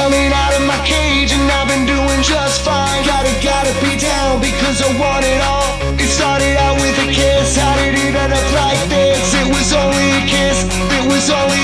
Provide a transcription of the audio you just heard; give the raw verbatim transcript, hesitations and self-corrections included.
coming out of my cage and I've been doing just fine. Gotta, gotta be down because I want it all. It started out with a kiss, how did it end up like this? It was only a kiss, it was only